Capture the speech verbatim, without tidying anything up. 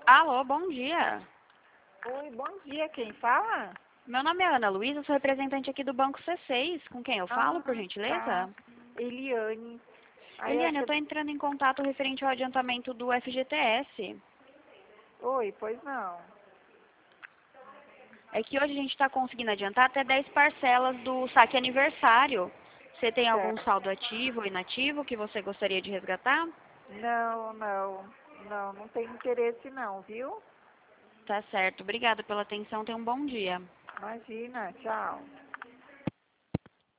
Alô, bom dia. Oi, bom dia. Quem fala? Meu nome é Ana Luísa, sou representante aqui do Banco C seis. Com quem eu falo, Ah, por tá. gentileza? Eliane. Aí Eliane, eu acho... estou entrando em contato referente ao adiantamento do F G T S. Oi, pois não. É que hoje a gente está conseguindo adiantar até dez parcelas do saque aniversário. Você tem algum Certo. saldo ativo ou inativo que você gostaria de resgatar? Não, não. Não, não tem interesse não, viu? Tá certo. Obrigada pela atenção. Tenha um bom dia. Imagina, tchau.